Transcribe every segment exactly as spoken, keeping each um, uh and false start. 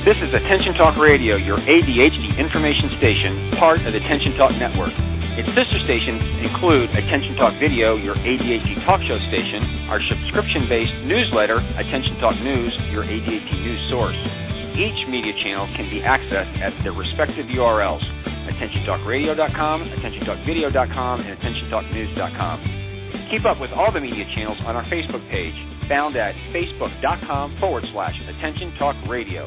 This is Attention Talk Radio, your A D H D information station, part of the Attention Talk Network. Its sister stations include Attention Talk Video, your A D H D talk show station, our subscription-based newsletter, Attention Talk News, your A D H D news source. Each media channel can be accessed at their respective U R Ls, attention talk radio dot com, attention talk video dot com, and attention talk news dot com. Keep up with all the media channels on our Facebook page, found at facebook.com forward slash Attention Talk Radio.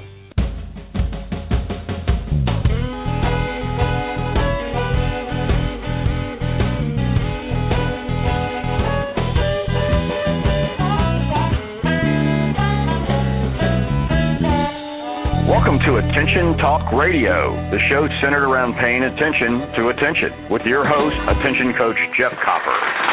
Welcome to Attention Talk Radio, the show centered around paying attention to attention, with your host, Attention Coach Jeff Copper.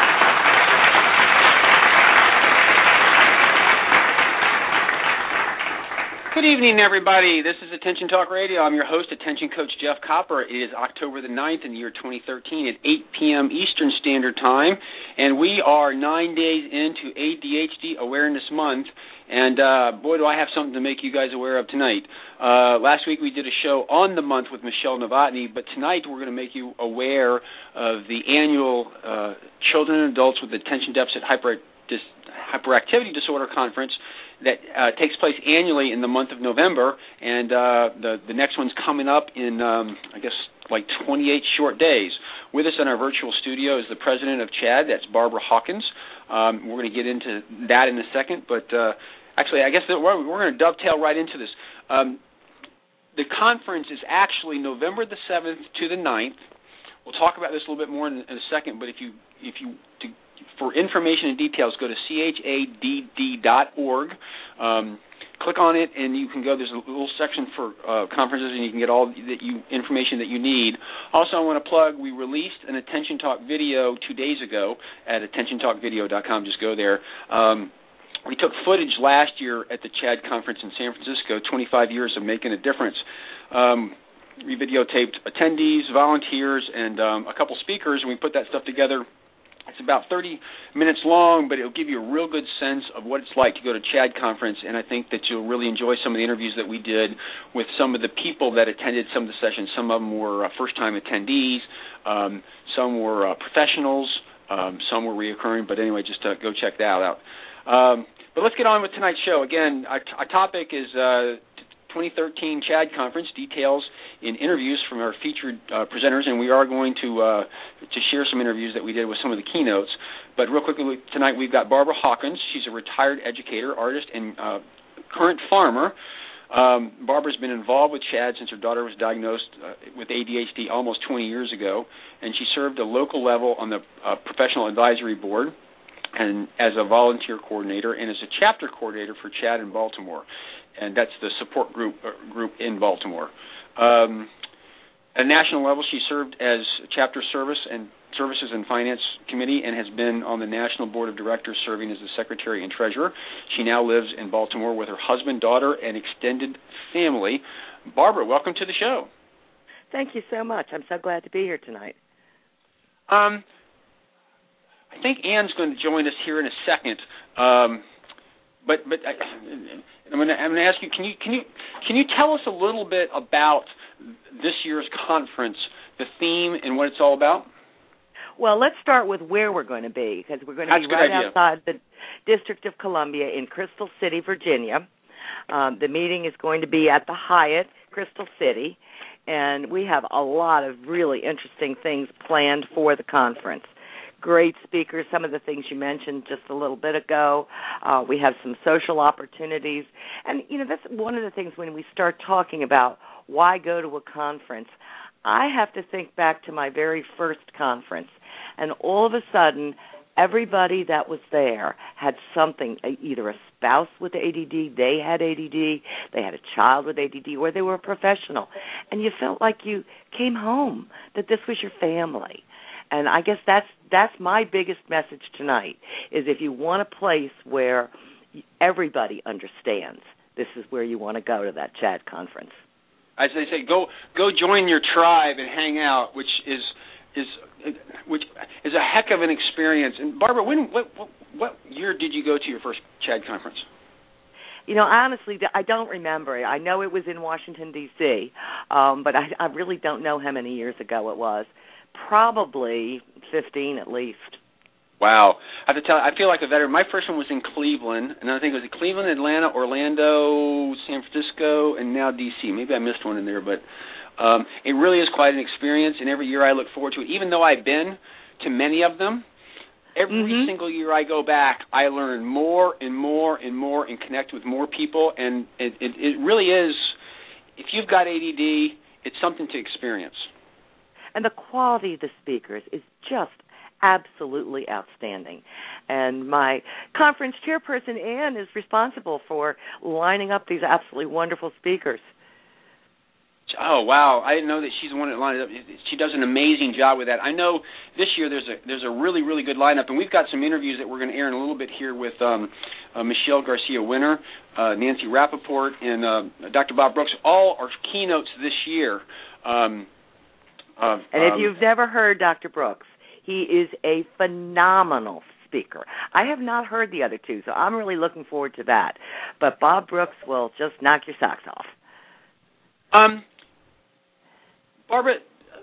Good evening, everybody. This is Attention Talk Radio. I'm your host, Attention Coach Jeff Copper. It is October the ninth in the year twenty thirteen at eight p.m. Eastern Standard Time, and we are nine days into A D H D Awareness Month. And, uh, boy, do I have something to make you guys aware of tonight. Uh, last week we did a show on the month with Michelle Novotny, but tonight we're going to make you aware of the annual uh, Children and Adults with Attention Deficit Hyper, Dis, Hyperactivity Disorder Conference that uh, takes place annually in the month of November, and uh, the, the next one's coming up in, um, I guess, like twenty-eight short days. With us in our virtual studio is the president of CHADD, that's Barbara Hawkins. Um, we're going to get into that in a second, but uh, actually, I guess that we're, we're going to dovetail right into this. Um, the conference is actually November the seventh to the ninth. We'll talk about this a little bit more in, in a second, but if you, if you, to, for information and details, go to C H A D D dot org. Um, click on it, and you can go. There's a little section for uh, conferences, and you can get all that you information that you need. Also, I want to plug, we released an Attention Talk video two days ago at attention talk video dot com. Just go there. Um, we took footage last year at the CHADD conference in San Francisco, twenty-five years of making a difference. Um, we videotaped attendees, volunteers, and um, a couple speakers, and we put that stuff together. It's about thirty minutes long, but it'll give you a real good sense of what it's like to go to CHADD conference, and I think that you'll really enjoy some of the interviews that we did with some of the people that attended some of the sessions. Some of them were uh, first-time attendees, um, some were uh, professionals, um, some were reoccurring, but anyway, just uh, go check that out. Um, but let's get on with tonight's show. Again, our, our topic is uh, twenty thirteen CHADD conference, details in interviews from our featured uh, presenters, and we are going to uh, to share some interviews that we did with some of the keynotes. But real quickly, tonight we've got Barbara Hawkins. She's a retired educator, artist, and uh, current farmer. Um, Barbara's been involved with CHADD since her daughter was diagnosed uh, with A D H D almost twenty years ago, and she served a local level on the uh, Professional Advisory Board and as a volunteer coordinator and as a chapter coordinator for CHADD in Baltimore. And that's the support group uh, group in Baltimore. Um, at a national level, she served as chapter service and services and finance committee and has been on the national board of directors serving as the secretary and treasurer. She now lives in Baltimore with her husband, daughter, and extended family. Barbara, welcome to the show. Thank you so much. I'm so glad to be here tonight. Um, I think Ann's going to join us here in a second. Um, But but I, I'm going to I'm going to ask you, can you can you can you tell us a little bit about this year's conference, the theme, and what it's all about? Well, let's start with where we're going to be, because we're going to That's be right idea. outside the District of Columbia in Crystal City, Virginia. Um, the meeting is going to be at the Hyatt, Crystal City, and we have a lot of really interesting things planned for the conference. Great speakers, some of the things you mentioned just a little bit ago. Uh, we have some social opportunities. And, you know, that's one of the things when we start talking about why go to a conference. I have to think back to my very first conference, and all of a sudden, everybody that was there had something, either a spouse with A D D, they had A D D, they had a child with A D D, or they were a professional. And you felt like you came home, that this was your family. And I guess that's that's my biggest message tonight, is if you want a place where everybody understands, this is where you want to go to that CHADD conference. As they say, go go join your tribe and hang out, which is is which is a heck of an experience. And Barbara, when what what year did you go to your first CHADD conference? You know, honestly, I don't remember it. I know it was in Washington, D C, um, but I, I really don't know how many years ago it was. Probably fifteen at least. Wow. I have to tell you, I feel like a veteran. My first one was in Cleveland, and I think it was in Cleveland, Atlanta, Orlando, San Francisco, and now D C. Maybe I missed one in there, but um, it really is quite an experience, and every year I look forward to it. Even though I've been to many of them, every mm-hmm. single year I go back, I learn more and more and more and connect with more people, and it, it, it really is, if you've got A D D, it's something to experience. And the quality of the speakers is just absolutely outstanding. And my conference chairperson, Ann, is responsible for lining up these absolutely wonderful speakers. Oh, wow. I didn't know that she's the one that lined it up. She does an amazing job with that. I know this year there's a there's a really, really good lineup, and we've got some interviews that we're going to air in a little bit here with um, uh, Michelle Garcia-Winter, uh, Nancy Rappaport, and uh, Doctor Bob Brooks. All are keynotes this year. Um, uh, and if um, you've never heard Doctor Brooks, he is a phenomenal speaker. I have not heard the other two, so I'm really looking forward to that. But Bob Brooks will just knock your socks off. Um. Barbara,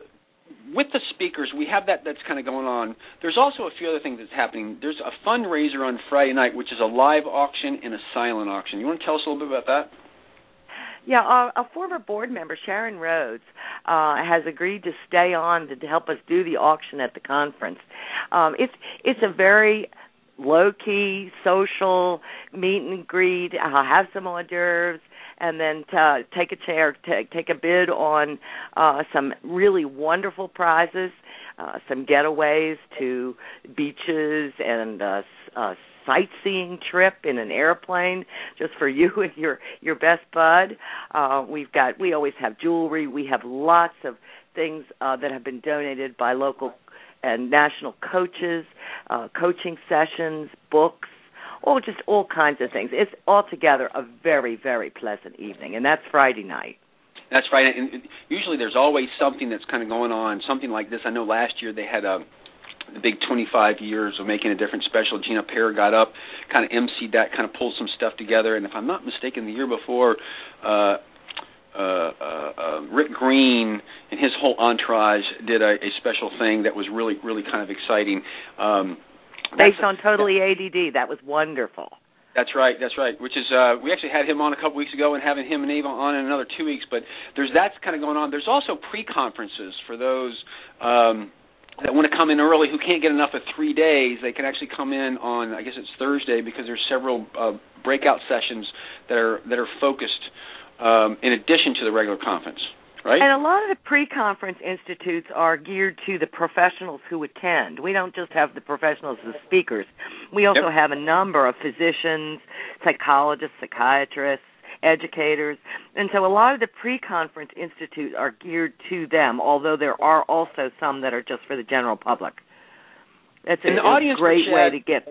with the speakers, we have that that's kind of going on. There's also a few other things that's happening. There's a fundraiser on Friday night, which is a live auction and a silent auction. You want to tell us a little bit about that? Yeah, a, a former board member, Sharon Rhodes, uh, has agreed to stay on to help us do the auction at the conference. Um, it's it's a very low-key, social meet and greet. I'll have some hors d'oeuvres, and then to take a chair, take, take a bid on uh, some really wonderful prizes, uh, some getaways to beaches and uh, a sightseeing trip in an airplane just for you and your, your best bud. Uh, we've got, we always have jewelry. We have lots of things uh, that have been donated by local and national coaches, uh, coaching sessions, books, oh, just all kinds of things. It's altogether a very, very pleasant evening, and that's Friday night. That's right. And usually there's always something that's kind of going on, something like this. I know last year they had a the big twenty-five years of making a difference special. Gina Pear got up, kind of emceed that, kind of pulled some stuff together. And if I'm not mistaken, the year before, uh, uh, uh, uh, Rick Green and his whole entourage did a, a special thing that was really, really kind of exciting. Um, Based on Totally A D D. That was wonderful. That's right, that's right, which is, uh, we actually had him on a couple weeks ago and having him and Ava on in another two weeks, but there's that's kind of going on. There's also pre-conferences for those um, that want to come in early who can't get enough of three days. They can actually come in on, I guess it's Thursday, because there's several uh, breakout sessions that are that are focused um, in addition to the regular conference. Right. And a lot of the pre-conference institutes are geared to the professionals who attend. We don't just have the professionals as speakers. We also yep. have a number of physicians, psychologists, psychiatrists, educators. And so a lot of the pre-conference institutes are geared to them, although there are also some that are just for the general public. It's a, a great way to get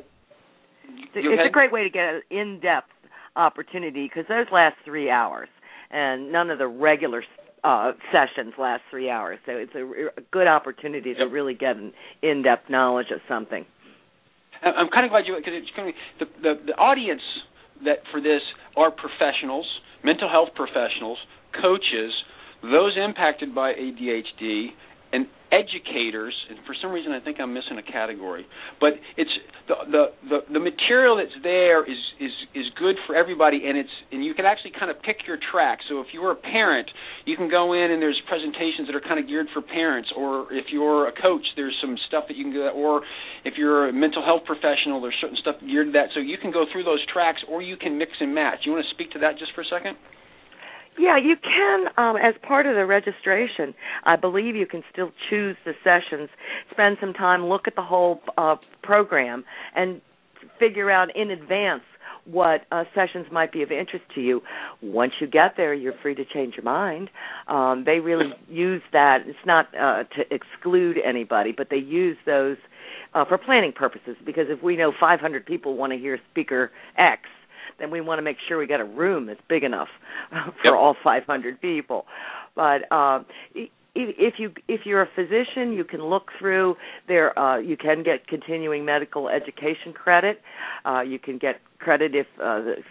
It's a great way to get an in-depth opportunity, because those last three hours, and none of the regular Uh, sessions last three hours, so it's a, a good opportunity to yep. really get an in-depth knowledge of something. I'm kind of glad you, because it's kind of the, the the audience that for this are professionals, mental health professionals, coaches, those impacted by A D H D, and educators. And for some reason, I think I'm missing a category. But it's the the the, the material that's there is, is is good for everybody, and it's and you can actually kind of pick your track. So if you're a parent, you can go in and there's presentations that are kind of geared for parents. Or if you're a coach, there's some stuff that you can go. Or if you're a mental health professional, there's certain stuff geared to that. So you can go through those tracks, or you can mix and match. You want to speak to that just for a second? Yeah, you can, um, as part of the registration, I believe you can still choose the sessions, spend some time, look at the whole uh, program, and figure out in advance what uh, sessions might be of interest to you. Once you get there, you're free to change your mind. Um, they really use that. It's not uh, to exclude anybody, but they use those uh, for planning purposes, because if we know five hundred people want to hear Speaker X, then we want to make sure we got a room that's big enough for yep. all five hundred people. But uh, if you if you're a physician, you can look through there. Uh, you can get continuing medical education credit. Uh, you can get credit if uh,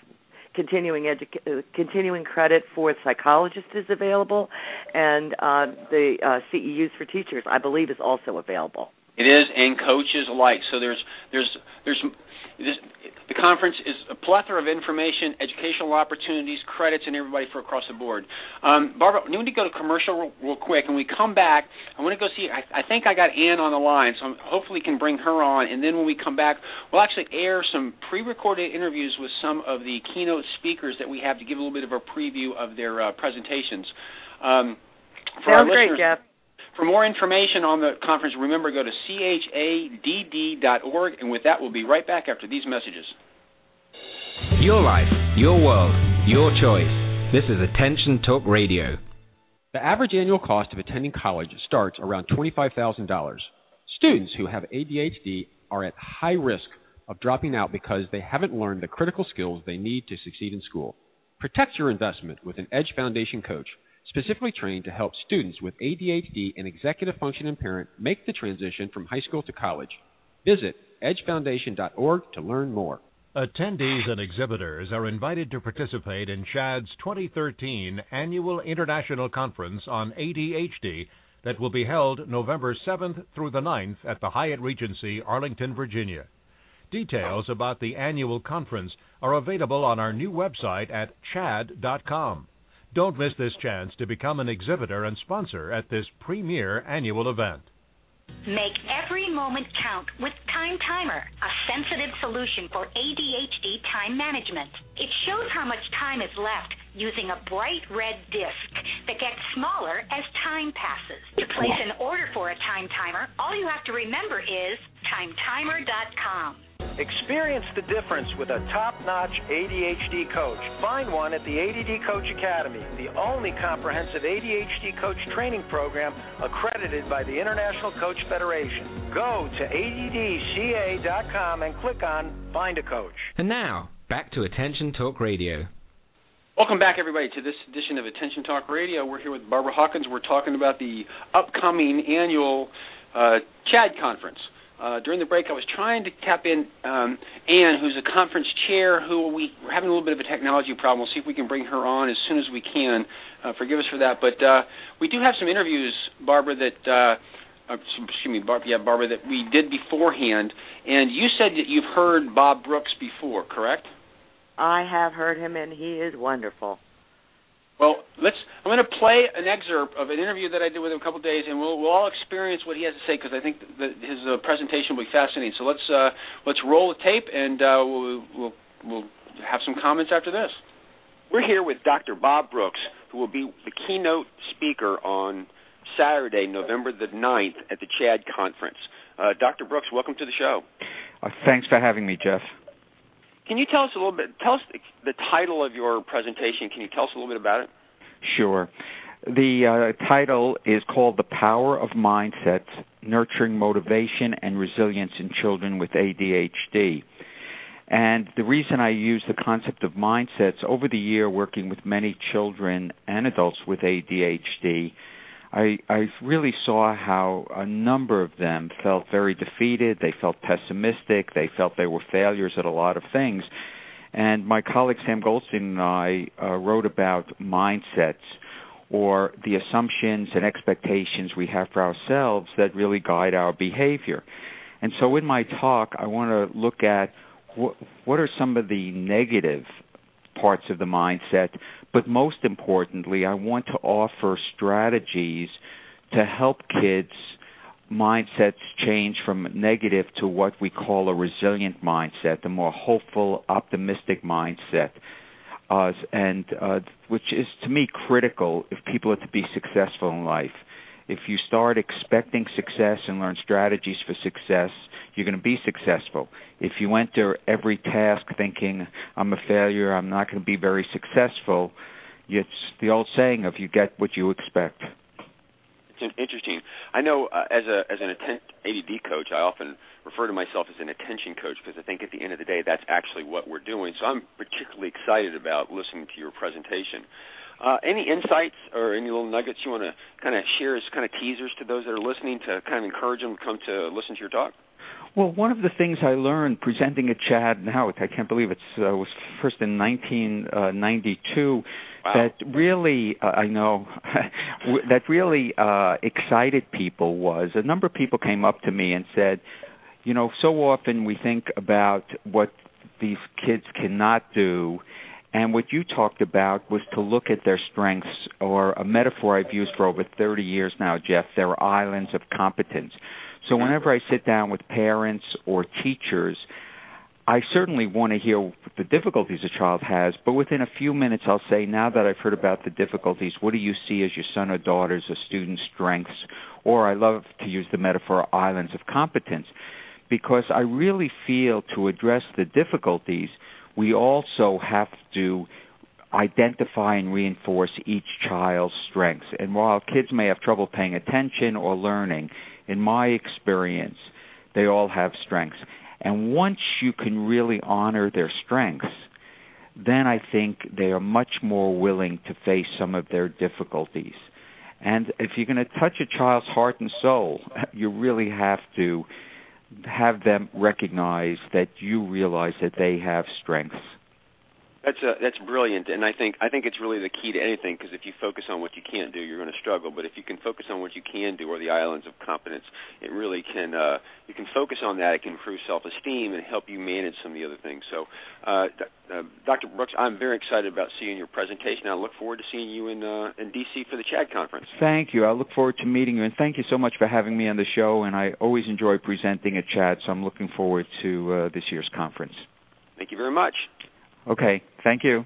continuing edu- uh, continuing credit for psychologists is available, and uh, the uh, C E Us for teachers, I believe, is also available. It is, and coaches alike. So there's there's there's this, the conference is a plethora of information, educational opportunities, credits, and everybody for across the board. Um, Barbara, we need to go to commercial real, real quick. When we come back, I want to go see. I, I think I got Ann on the line, so I'm, hopefully can bring her on. And then when we come back, we'll actually air some pre-recorded interviews with some of the keynote speakers that we have to give a little bit of a preview of their uh, presentations. Um, for Sounds our great, Jeff. For more information on the conference, remember, go to C H A D D dot org, and with that, we'll be right back after these messages. Your life, your world, your choice. This is Attention Talk Radio. The average annual cost of attending college starts around twenty-five thousand dollars. Students who have A D H D are at high risk of dropping out because they haven't learned the critical skills they need to succeed in school. Protect your investment with an Edge Foundation coach, specifically trained to help students with A D H D and executive function impairment make the transition from high school to college. Visit edge foundation dot org to learn more. Attendees and exhibitors are invited to participate in CHADD's twenty thirteen Annual International Conference on A D H D that will be held November seventh through the ninth at the Hyatt Regency, Arlington, Virginia. Details about the annual conference are available on our new website at chadd dot com. Don't miss this chance to become an exhibitor and sponsor at this premier annual event. Make every moment count with Time Timer, a sensitive solution for A D H D time management. It shows how much time is left using a bright red disc that gets smaller as time passes. To place an order for a Time Timer, all you have to remember is time timer dot com. Experience the difference with a top-notch A D H D coach. Find one at the A D D Coach Academy, the only comprehensive A D H D coach training program accredited by the International Coach Federation. Go to A D D C A dot com and click on Find a Coach. And now, back to Attention Talk Radio. Welcome back, everybody, to this edition of Attention Talk Radio. We're here with Barbara Hawkins. We're talking about the upcoming annual uh, CHADD conference. Uh, during the break, I was trying to tap in um, Ann, who's a conference chair, who we, we're having a little bit of a technology problem. We'll see if we can bring her on as soon as we can. Uh, forgive us for that. But uh, we do have some interviews, Barbara, that, uh, uh, excuse me, Bar- yeah, Barbara, that we did beforehand. And you said that you've heard Bob Brooks before, correct? I have heard him, and he is wonderful. Well, let's. I'm going to play an excerpt of an interview that I did with him a couple of days, and we'll we'll all experience what he has to say because I think that his uh, presentation will be fascinating. So let's uh, let's roll the tape, and uh, we'll, we'll we'll have some comments after this. We're here with Doctor Bob Brooks, who will be the keynote speaker on Saturday, November the ninth, at the CHADD conference. Uh, Doctor Brooks, welcome to the show. Uh, thanks for having me, Jeff. Can you tell us a little bit, tell us the title of your presentation. Can you tell us a little bit about it? Sure. The uh, title is called The Power of Mindsets, Nurturing Motivation and Resilience in Children with A D H D. And the reason I use the concept of mindsets, over the year working with many children and adults with A D H D, I, I really saw how a number of them felt very defeated, they felt pessimistic, they felt they were failures at a lot of things. And my colleague Sam Goldstein and I uh, wrote about mindsets, or the assumptions and expectations we have for ourselves that really guide our behavior. And so in my talk, I want to look at wh- what are some of the negative parts of the mindset, but most importantly, I want to offer strategies to help kids' mindsets change from negative to what we call a resilient mindset, a more hopeful, optimistic mindset, uh, and uh, which is, to me, critical if people are to be successful in life. If you start expecting success and learn strategies for success, you're going to be successful. If you enter every task thinking, I'm a failure, I'm not going to be very successful, it's the old saying of you get what you expect. It's interesting. I know uh, as a as an atten- A D D coach, I often refer to myself as an attention coach because I think at the end of the day, that's actually what we're doing. So I'm particularly excited about listening to your presentation. Uh, any insights or any little nuggets you want to kind of share as kind of teasers to those that are listening to kind of encourage them to come to listen to your talk? Well, one of the things I learned presenting at Chad now, I can't believe it uh, was first in nineteen ninety-two, wow. that really, uh, I know, that really uh, excited people was a number of people came up to me and said, you know, so often we think about what these kids cannot do, and what you talked about was to look at their strengths, or a metaphor I've used for over thirty years now, Jeff, they're islands of competence. So whenever I sit down with parents or teachers, I certainly want to hear the difficulties a child has, but within a few minutes I'll say, now that I've heard about the difficulties, what do you see as your son or daughter's or student's strengths? Or I love to use the metaphor islands of competence, because I really feel to address the difficulties, we also have to identify and reinforce each child's strengths. And while kids may have trouble paying attention or learning, in my experience, they all have strengths. And once you can really honor their strengths, then I think they are much more willing to face some of their difficulties. And if you're going to touch a child's heart and soul, you really have to have them recognize that you realize that they have strengths. That's a, that's brilliant, and I think I think it's really the key to anything, because if you focus on what you can't do, you're going to struggle. But if you can focus on what you can do, or the islands of competence, it really can. Uh, you can focus on that. It can improve self-esteem and help you manage some of the other things. So, uh, uh, Doctor Brooks, I'm very excited about seeing your presentation. I look forward to seeing you in uh, in D C for the CHAD conference. Thank you. I look forward to meeting you, and thank you so much for having me on the show. And I always enjoy presenting at CHAD, so I'm looking forward to uh, this year's conference. Thank you very much. Okay, thank you.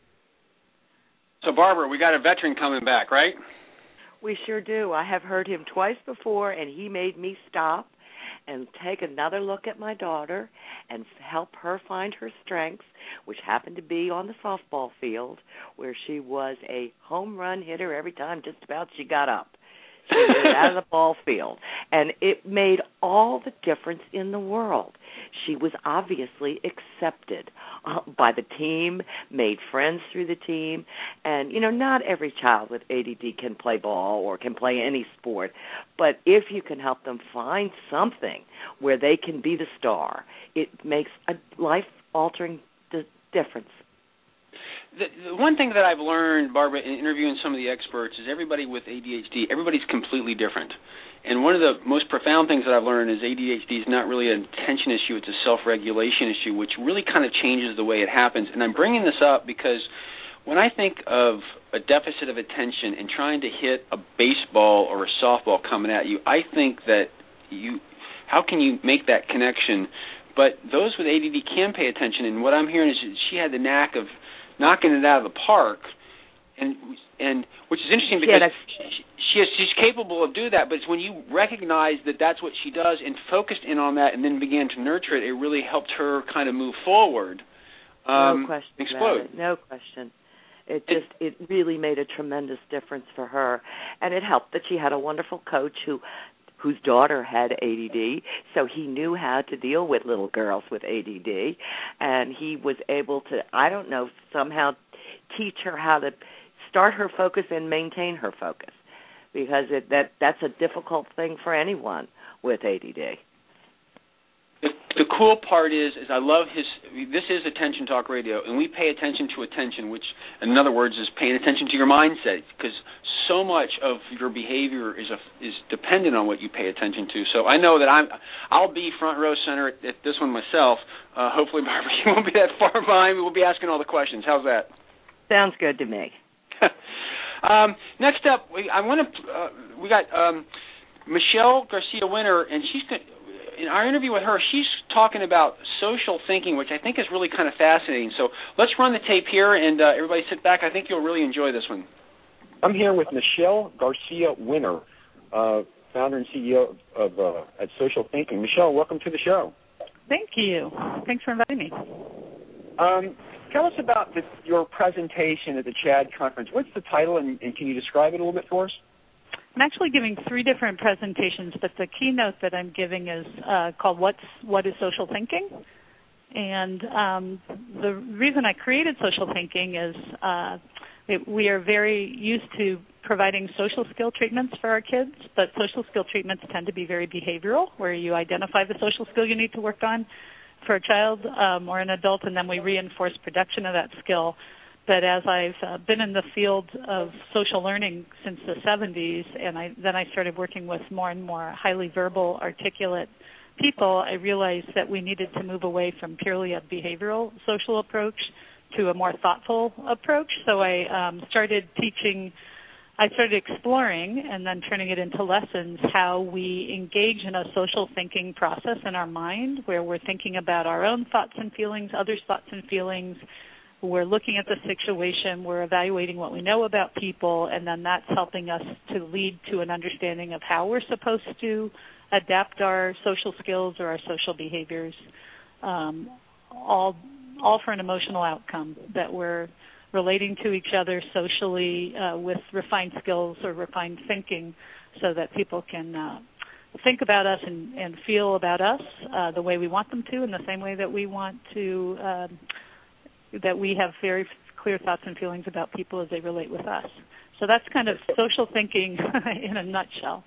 So, Barbara, we got a veteran coming back, right? We sure do. I have heard him twice before, and he made me stop and take another look at my daughter and help her find her strengths, which happened to be on the softball field, where she was a home run hitter every time just about she got up. She was out of the ball field, and it made all the difference in the world. She was obviously accepted uh, by the team, made friends through the team, and, you know, not every child with A D D can play ball or can play any sport, but if you can help them find something where they can be the star, it makes a life-altering d- difference. The, the one thing that I've learned, Barbara, in interviewing some of the experts is everybody with A D H D, everybody's completely different. And one of the most profound things that I've learned is A D H D is not really an attention issue, it's a self-regulation issue, which really kind of changes the way it happens. And I'm bringing this up because when I think of a deficit of attention and trying to hit a baseball or a softball coming at you, I think that you, how can you make that connection? But those with A D D can pay attention, and what I'm hearing is she had the knack of knocking it out of the park, and and which is interesting because yeah, she, she is, she's capable of doing that. But it's when you recognize that that's what she does and focused in on that, and then began to nurture it, it really helped her kind of move forward. Um, no question explode. About it. No question. It just it really made a tremendous difference for her, and it helped that she had a wonderful coach who. whose daughter had A D D, so he knew how to deal with little girls with A D D, and he was able to, I don't know, somehow teach her how to start her focus and maintain her focus, because it, that that's a difficult thing for anyone with A D D. The, the cool part is, is I love his, this is Attention Talk Radio, and we pay attention to attention, which, in other words, is paying attention to your mindset, because so much of your behavior is a, is dependent on what you pay attention to. So I know that I'm, I'll be front row center at, at this one myself. Uh, hopefully, Barbara, you won't be that far behind me. We'll be asking all the questions. How's that? Sounds good to me. um, next up, we, I want to, uh, we got um, Michelle Garcia-Winter, and she's going to, in our interview with her, she's talking about social thinking, which I think is really kind of fascinating. So let's run the tape here, and uh, everybody sit back. I think you'll really enjoy this one. I'm here with Michelle Garcia-Winter, uh, founder and C E O of uh, at Social Thinking. Michelle, welcome to the show. Thank you. Thanks for inviting me. Um, tell us about the, your presentation at the CHAD conference. What's the title, and, and can you describe it a little bit for us? I'm actually giving three different presentations, but the keynote that I'm giving is uh, called What's, What is Social Thinking? And um, the reason I created Social Thinking is uh, it, we are very used to providing social skill treatments for our kids, but social skill treatments tend to be very behavioral, where you identify the social skill you need to work on for a child um, or an adult, and then we reinforce production of that skill. But as I've uh, been in the field of social learning since the seventies, and I, then I started working with more and more highly verbal, articulate people, I realized that we needed to move away from purely a behavioral social approach to a more thoughtful approach. So I um, started teaching, I started exploring and then turning it into lessons how we engage in a social thinking process in our mind, where we're thinking about our own thoughts and feelings, others' thoughts and feelings. We're looking at the situation, we're evaluating what we know about people, and then that's helping us to lead to an understanding of how we're supposed to adapt our social skills or our social behaviors, um, all all for an emotional outcome, that we're relating to each other socially uh, with refined skills or refined thinking, so that people can uh, think about us and, and feel about us uh, the way we want them to, in the same way that we want to, um, that we have very clear thoughts and feelings about people as they relate with us. So that's kind of social thinking in a nutshell.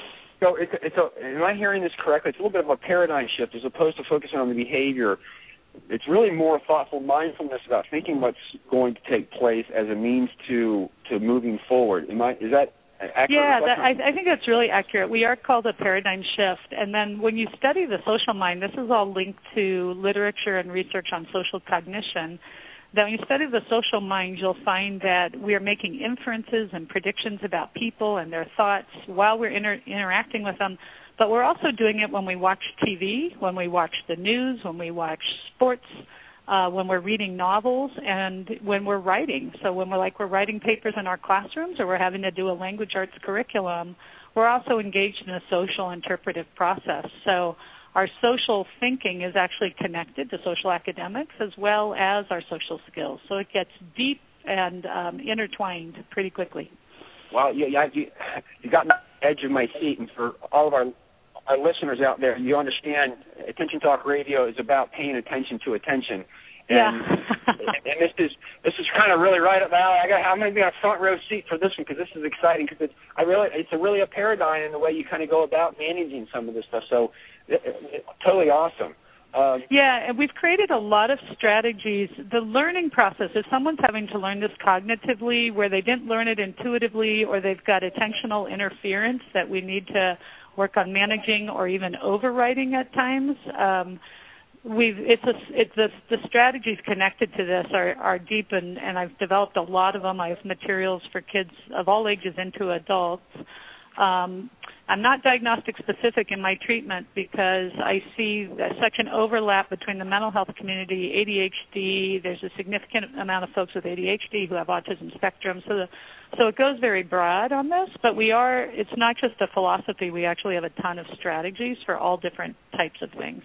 So it's, it's a, am I hearing this correctly? It's a little bit of a paradigm shift as opposed to focusing on the behavior. It's really more thoughtful mindfulness about thinking what's going to take place as a means to to moving forward. Am I, is that accurate? Yeah, that, I, I think that's really accurate. We are called a paradigm shift. And then when you study the social mind, this is all linked to literature and research on social cognition, that when you study the social mind, you'll find that we are making inferences and predictions about people and their thoughts while we're inter- interacting with them. But we're also doing it when we watch T V, when we watch the news, when we watch sports, uh, when we're reading novels, and when we're writing. So when we're like we're writing papers in our classrooms, or we're having to do a language arts curriculum, we're also engaged in a social interpretive process. So our social thinking is actually connected to social academics as well as our social skills. So it gets deep and um, intertwined pretty quickly. Wow, you, you, you got me on the edge of my seat. And for all of our, our listeners out there, you understand Attention Talk Radio is about paying attention to attention. And, yeah. and this is this is kind of really right up my alley. I got, I'm going to be on a front row seat for this one because this is exciting. Because it's I really it's a really a paradigm in the way you kind of go about managing some of this stuff. So it, it, totally awesome. Um, yeah, and we've created a lot of strategies. The learning process, if someone's having to learn this cognitively where they didn't learn it intuitively, or they've got attentional interference that we need to work on managing or even overriding at times, um, we've it's a, it's a, the strategies connected to this are, are deep, and, and I've developed a lot of them. I have materials for kids of all ages into adults. Um, I'm not diagnostic specific in my treatment because I see such an overlap between the mental health community, A D H D. There's a significant amount of folks with A D H D who have autism spectrum. So the, so it goes very broad on this, but we are, it's not just a philosophy. We actually have a ton of strategies for all different types of things.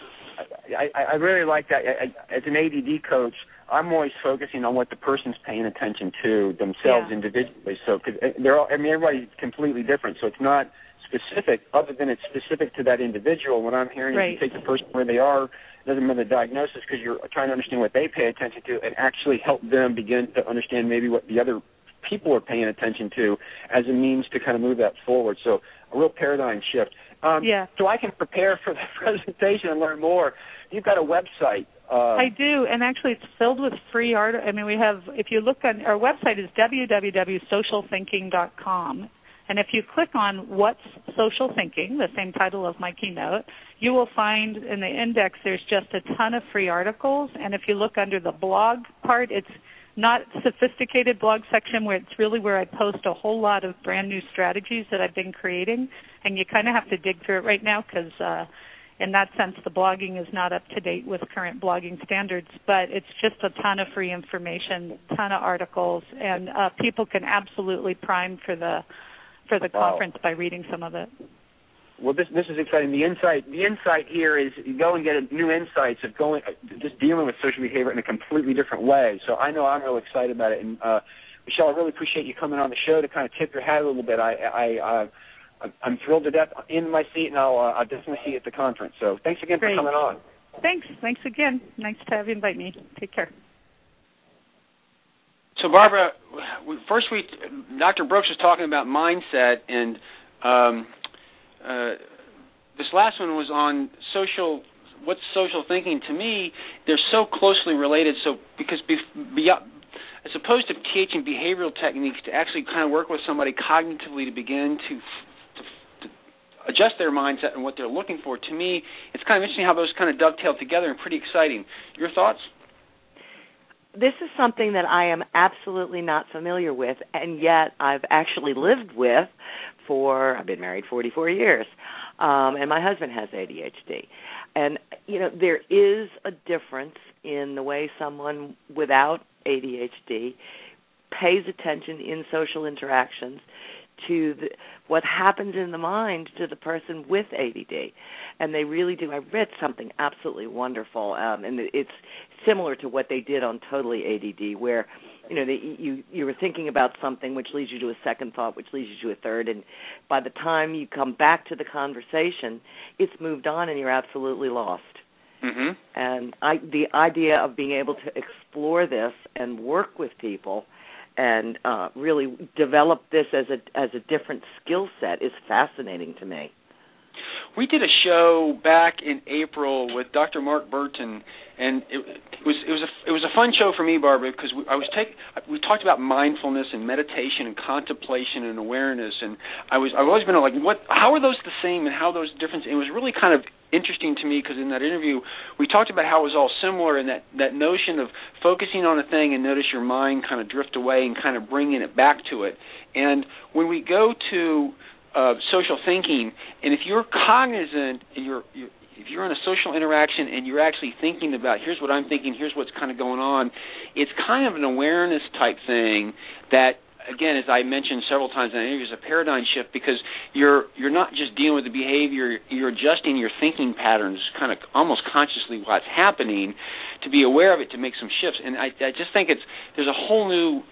I, I really like that. As an A D D coach, I'm always focusing on what the person's paying attention to themselves yeah. individually. So cause they're all, I mean, everybody's completely different. So it's not specific, other than it's specific to that individual. When I'm hearing right. you take the person where they are, it doesn't matter the diagnosis, because you're trying to understand what they pay attention to and actually help them begin to understand maybe what the other people are paying attention to as a means to kind of move that forward. So a real paradigm shift. Um, yeah. So I can prepare for the presentation and learn more. You've got a website. Um, I do, and actually it's filled with free art. I mean, we have, if you look on, our website is w w w dot social thinking dot com. And if you click on What's Social Thinking, the same title of my keynote, you will find in the index there's just a ton of free articles. And if you look under the blog part, it's not sophisticated blog section where it's really where I post a whole lot of brand new strategies that I've been creating. And you kind of have to dig through it right now because uh, in that sense the blogging is not up to date with current blogging standards. But it's just a ton of free information, ton of articles, and uh, people can absolutely prime for the for the wow. conference by reading some of it. Well, this this is exciting. The insight the insight here is you go and get a new insights of going just dealing with social behavior in a completely different way. So I know I'm really excited about it. And uh, Michelle, I really appreciate you coming on the show to kind of tip your hat a little bit. I I uh, I'm thrilled to death in my seat, and I'll uh, I'll definitely see you at the conference. So thanks again Great. for coming on. Thanks. Thanks again. Nice to have you invite me. Take care. So, Barbara, first we, Doctor Brooks was talking about mindset, and um, uh, this last one was on social. What's social thinking? To me, they're so closely related. So, because be, be, as opposed to teaching behavioral techniques to actually kind of work with somebody cognitively to begin to, to, to adjust their mindset and what they're looking for, to me, it's kind of interesting how those kind of dovetail together and pretty exciting. Your thoughts? This is something that I am absolutely not familiar with, and yet I've actually lived with for, I've been married forty-four years, um, and my husband has A D H D. And, you know, there is a difference in the way someone without A D H D pays attention in social interactions to the, what happens in the mind to the person with A D D. And they really do. I read something absolutely wonderful, um, and it's similar to what they did on Totally A D D, where, you know, they, you you were thinking about something which leads you to a second thought, which leads you to a third, and by the time you come back to the conversation, it's moved on and you're absolutely lost. Mm-hmm. And I, the idea of being able to explore this and work with people and uh, really develop this as a as a different skill set is fascinating to me. We did a show back in April with Doctor Mark Burton, and it, it was it was a it was a fun show for me, Barbara, because we, I was take we talked about mindfulness and meditation and contemplation and awareness, and I was I've always been like, what? How are those the same and how are those different? It was really kind of interesting to me because in that interview we talked about how it was all similar, and that that notion of focusing on a thing and notice your mind kind of drift away and kind of bringing it back to it. And when we go to Uh, social thinking, and if you're cognizant, you're, you're if you're in a social interaction and you're actually thinking about, here's what I'm thinking, here's what's kind of going on, it's kind of an awareness type thing that, again, as I mentioned several times in the interview, is a paradigm shift because you're you're not just dealing with the behavior, you're adjusting your thinking patterns, kind of almost consciously what's happening, to be aware of it, to make some shifts. And I, I just think it's there's a whole new.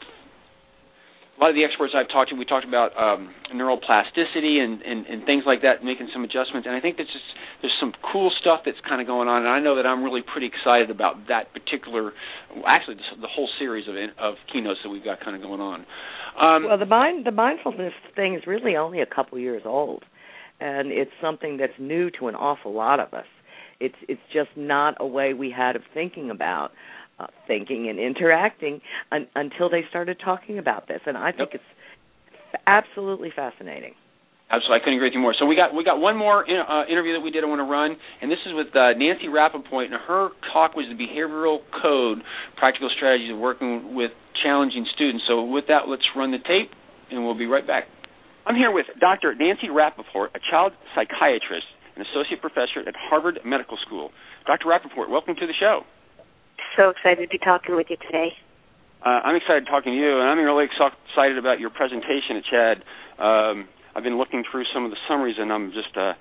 A lot of the experts I've talked to, we talked about um, neuroplasticity and, and, and things like that, making some adjustments. And I think that's just, there's some cool stuff that's kind of going on. And I know that I'm really pretty excited about that particular, actually the whole series of of keynotes that we've got kind of going on. Um, well, the mind the mindfulness thing is really only a couple years old, and it's something that's new to an awful lot of us. It's it's just not a way we had of thinking about. Uh, thinking and interacting un- until they started talking about this, and I think yep. it's f- absolutely fascinating. Absolutely, I couldn't agree with you more. So we got we got one more in, uh, interview that we did I want to run, and this is with uh, Nancy Rappaport, and her talk was the behavioral code, practical strategies of working with challenging students. So with that, let's run the tape, and we'll be right back. I'm here with Doctor Nancy Rappaport, a child psychiatrist and associate professor at Harvard Medical School. Doctor Rappaport, welcome to the show. So excited to be talking with you today. Uh, I'm excited talking to you, and I'm really excited about your presentation at CHAD. Um, I've been looking through some of the summaries, and I'm just, uh,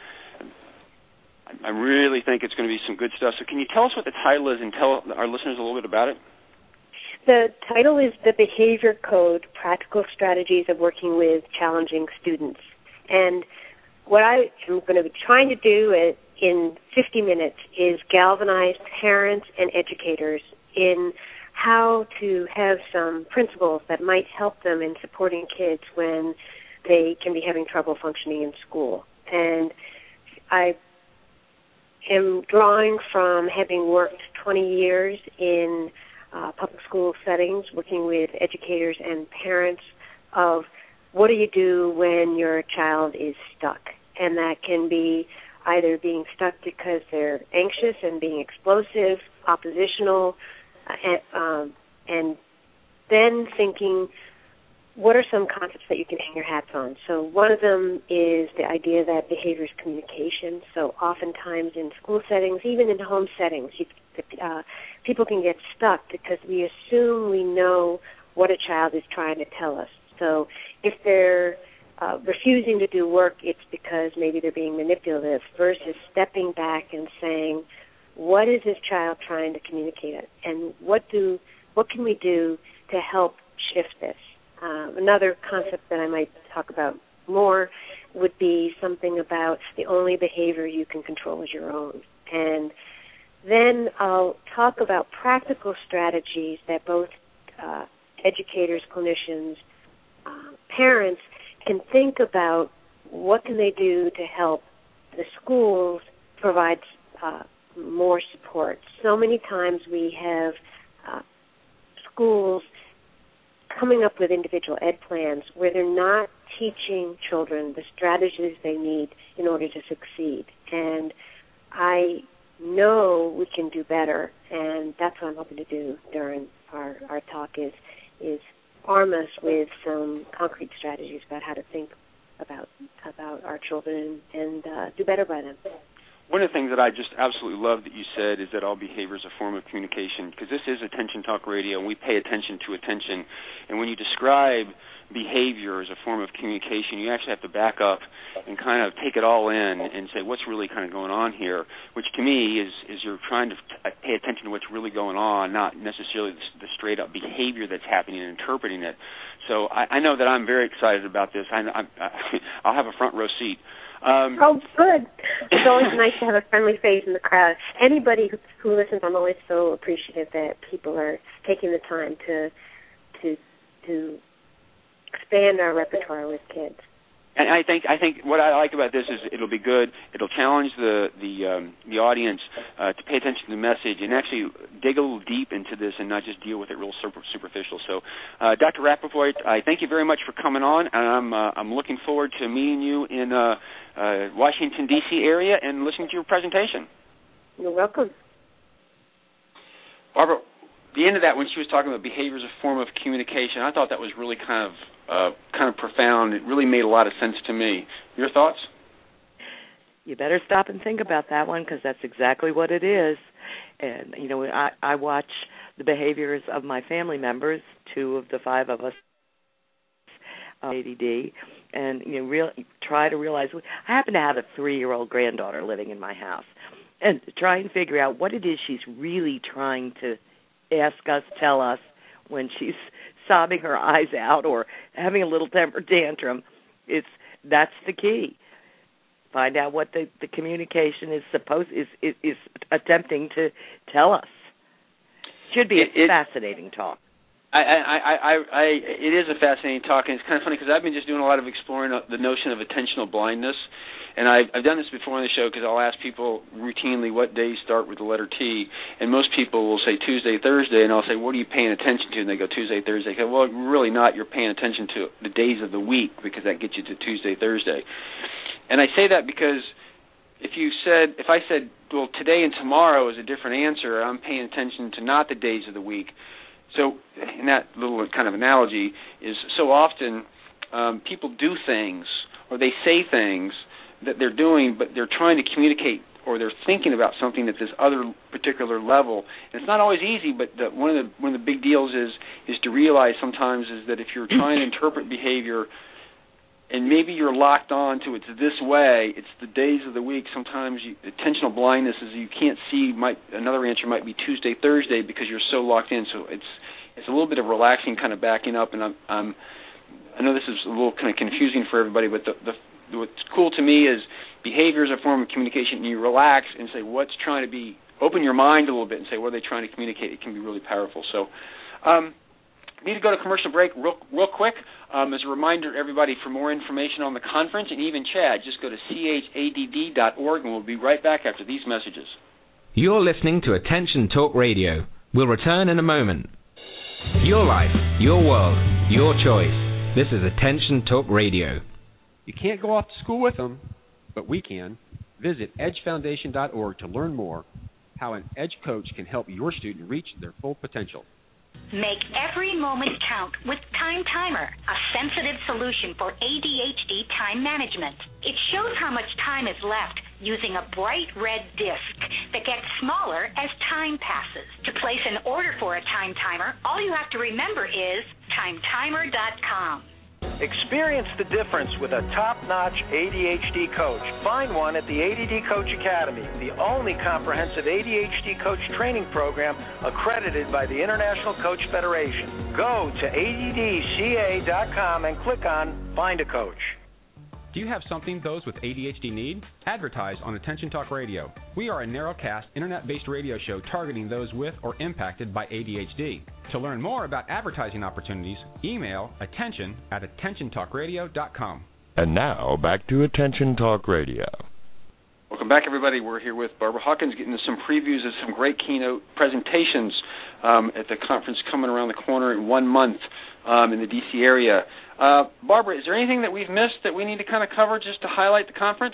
I really think it's going to be some good stuff. So can you tell us what the title is and tell our listeners a little bit about it? The title is The Behavior Code, Practical Strategies of Working with Challenging Students. And what I am going to be trying to do is, in fifty minutes is galvanize parents and educators in how to have some principles that might help them in supporting kids when they can be having trouble functioning in school. And I am drawing from having worked twenty years in uh, public school settings, working with educators and parents of what do you do when your child is stuck. And that can be either being stuck because they're anxious and being explosive, oppositional, uh, and, um, and then thinking, what are some concepts that you can hang your hats on? So one of them is the idea that behavior is communication. So oftentimes in school settings, even in home settings, you, uh, people can get stuck because we assume we know what a child is trying to tell us. So if they're Uh, refusing to do work, it's because maybe they're being manipulative versus stepping back and saying, what is this child trying to communicate? And what do what can we do to help shift this? Uh, another concept that I might talk about more would be something about the only behavior you can control is your own. And then I'll talk about practical strategies that both uh, educators, clinicians, uh, parents can think about what can they do to help the schools provide uh, more support. So many times we have uh, schools coming up with individual ed plans where they're not teaching children the strategies they need in order to succeed. And I know we can do better, and that's what I'm hoping to do during our, our talk is is arm us with some concrete strategies about how to think about about our children and uh, do better by them. One of the things that I just absolutely love that you said is that all behavior is a form of communication, because this is Attention Talk Radio, and we pay attention to attention. And when you describe behavior as a form of communication, you actually have to back up and kind of take it all in and say what's really kind of going on here, which to me is, is you're trying to pay attention to what's really going on, not necessarily the, the straight-up behavior that's happening and interpreting it. So I, I know that I'm very excited about this. I, I, I'll have a front row seat. Um, oh, good. It's always nice to have a friendly face in the crowd. Anybody who, who listens, I'm always so appreciative that people are taking the time to to to expand our repertoire with kids. And I think I think what I like about this is it'll be good. It'll challenge the the um, the audience uh, to pay attention to the message and actually dig a little deep into this and not just deal with it real super, superficial. So, uh, Doctor Rappaport, I thank you very much for coming on, and I'm uh, I'm looking forward to meeting you in uh, uh, Washington D C area and listening to your presentation. You're welcome, Barbara. The end of that, when she was talking about behavior as a form of communication, I thought that was really kind of uh, kind of profound. It really made a lot of sense to me. Your thoughts? You better stop and think about that one, because that's exactly what it is. And, you know, I, I watch the behaviors of my family members, two of the five of us, uh, A D D, and, you know, real, try to realize. I happen to have a three-year-old granddaughter living in my house, and to try and figure out what it is she's really trying to ask us, tell us when she's sobbing her eyes out or having a little temper tantrum. It's that's the key. Find out what the, the communication is supposed is, is is attempting to tell us. Should be a it, fascinating talk. I, I, I, I, I, it is a fascinating talk, and it's kind of funny because I've been just doing a lot of exploring the notion of attentional blindness. And I've, I've done this before on the show because I'll ask people routinely what days start with the letter T, and most people will say Tuesday, Thursday, and I'll say, what are you paying attention to? And they go, Tuesday, Thursday. I go, well, really not. You're paying attention to the days of the week because that gets you to Tuesday, Thursday. And I say that because if you said, if I said, well, today and tomorrow is a different answer, I'm paying attention to not the days of the week. So in that little kind of analogy is so often um, people do things or they say things that they're doing, but they're trying to communicate or they're thinking about something at this other particular level. And it's not always easy, but the, one of the one of the big deals is is to realize sometimes is that if you're trying to interpret behavior and maybe you're locked on to it's this way, it's the days of the week. Sometimes you, attentional blindness is you can't see. Might another answer might be Tuesday, Thursday because you're so locked in. So it's it's a little bit of relaxing, kind of backing up. And I'm, I'm I know this is a little kind of confusing for everybody, but the, the what's cool to me is behavior is a form of communication, and you relax and say what's trying to be, open your mind a little bit and say what are they trying to communicate. It can be really powerful. So um, need to go to commercial break real, real quick. Um, as a reminder, everybody, for more information on the conference and even Chad, just go to C H A D D dot org, and we'll be right back after these messages. You're listening to Attention Talk Radio. We'll return in a moment. Your life, your world, your choice. This is Attention Talk Radio. You can't go off to school with them, but we can. Visit edge foundation dot org to learn more how an Edge coach can help your student reach their full potential. Make every moment count with Time Timer, a sensitive solution for A D H D time management. It shows how much time is left using a bright red disc that gets smaller as time passes. To place an order for a Time Timer, all you have to remember is time timer dot com. Experience the difference with a top-notch A D H D coach. Find one at the A D D Coach Academy, the only comprehensive A D H D coach training program accredited by the International Coach Federation. Go to A D D C A dot com and click on Find a Coach. Do you have something those with A D H D need? Advertise on Attention Talk Radio. We are a narrowcast, internet-based radio show targeting those with or impacted by A D H D. To learn more about advertising opportunities, email attention at attention talk radio dot com. And now, back to Attention Talk Radio. Welcome back, everybody. We're here with Barbara Hawkins getting some previews of some great keynote presentations um, at the conference coming around the corner in one month um, in the D C area. Uh, Barbara, is there anything that we've missed that we need to kind of cover just to highlight the conference?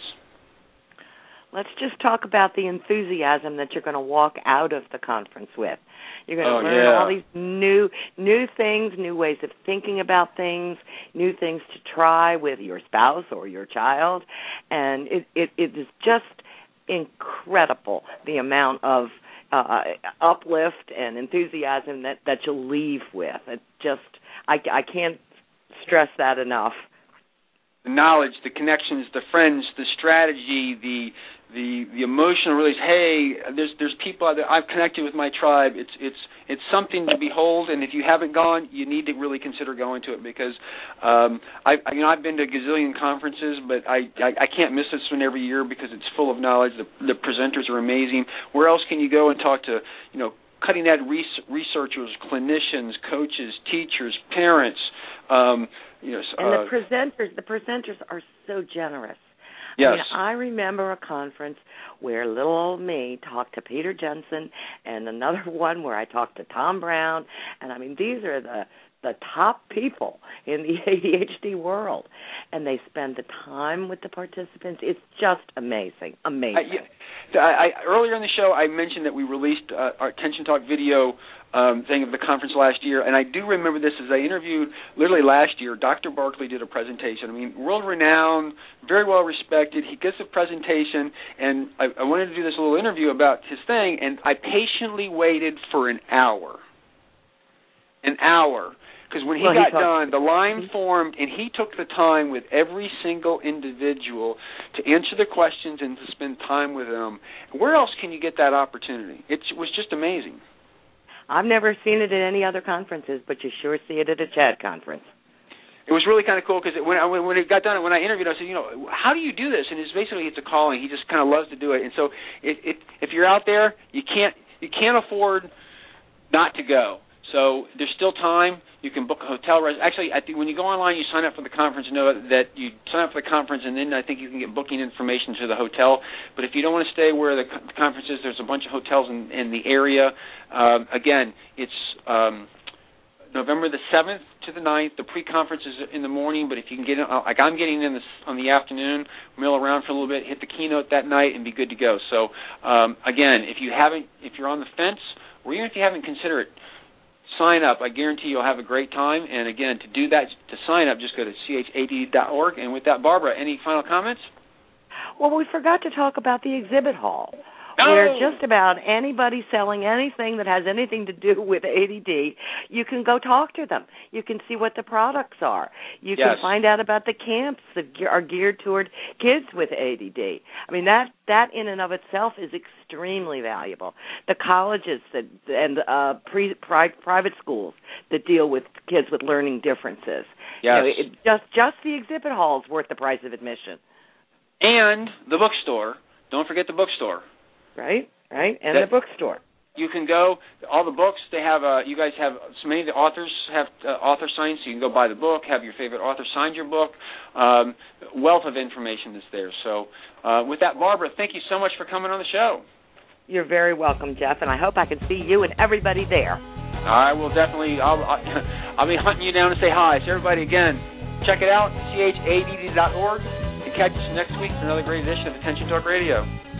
Let's just talk about the enthusiasm that you're going to walk out of the conference with. You're going to oh, learn yeah. all these new new things, new ways of thinking about things, new things to try with your spouse or your child, and it, it, it is just incredible the amount of uh, uplift and enthusiasm that, that you'll leave with. It just, I, I can't stress that enough. The knowledge, the connections, the friends, the strategy, the the the emotional release. Hey, there's there's people out there. I've connected with my tribe. It's it's it's something to behold. And if you haven't gone, you need to really consider going to it because um, I you know I've been to a gazillion conferences, but I, I I can't miss this one every year because it's full of knowledge. The the presenters are amazing. Where else can you go and talk to you know cutting edge researchers, clinicians, coaches, teachers, parents? Um, you know, and uh, the presenters, the presenters are so generous. Yes. I mean, I remember a conference where little old me talked to Peter Jensen, and another one where I talked to Tom Brown, and I mean, these are the the top people in the A D H D world, and they spend the time with the participants. It's just amazing, amazing. I, yeah, I, I, earlier in the show, I mentioned that we released uh, our Attention Talk video um, thing of the conference last year, and I do remember this as I interviewed literally last year. Doctor Barkley did a presentation. I mean, world-renowned, very well-respected. He gives a presentation, and I, I wanted to do this little interview about his thing, and I patiently waited for an hour. An hour. Because when he well, got he done, the line formed, and he took the time with every single individual to answer the questions and to spend time with them. Where else can you get that opportunity? It was just amazing. I've never seen it at any other conferences, but you sure see it at a CHAD conference. It was really kind of cool because when I, when it got done, when I interviewed, I said, you know, how do you do this? And it's basically it's a calling. He just kind of loves to do it. And so it, it, if you're out there, you can't you can't afford not to go. So there's still time. You can book a hotel. Res- Actually, I think when you go online, you sign up for the conference. Know that you sign up for the conference, and then I think you can get booking information to the hotel. But if you don't want to stay where the conference is, there's a bunch of hotels in, in the area. Um, again, it's um, November the seventh to the ninth. The pre-conference is in the morning, but if you can get in, like I'm getting in this on the afternoon, mill around for a little bit, hit the keynote that night, and be good to go. So um, again, if you haven't, if you're on the fence, or even if you haven't considered it, sign up. I guarantee you'll have a great time. And again, to do that, to sign up, just go to C H A D dot org. And with that, Barbara, any final comments? Well, we forgot to talk about the exhibit hall, no! where just about anybody selling anything that has anything to do with A D D, you can go talk to them. You can see what the products are. You yes. can find out about the camps that are geared toward kids with A D D. I mean, that that in and of itself is extremely valuable. The colleges that and uh, pre, pri, private schools that deal with kids with learning differences. Yes. You know, it, just just the exhibit hall is worth the price of admission. And the bookstore. Don't forget the bookstore. Right, right, and that, the bookstore. You can go, all the books, they have, uh, you guys have, so many of the authors have uh, author signs, so you can go buy the book, have your favorite author sign your book. Um, wealth of information that's there. So uh, with that, Barbara, thank you so much for coming on the show. You're very welcome, Jeff, and I hope I can see you and everybody there. I will definitely, I'll, I'll be hunting you down to say hi. So everybody, again, check it out, C H A D D dot org, and catch us next week for another great edition of Attention Talk Radio.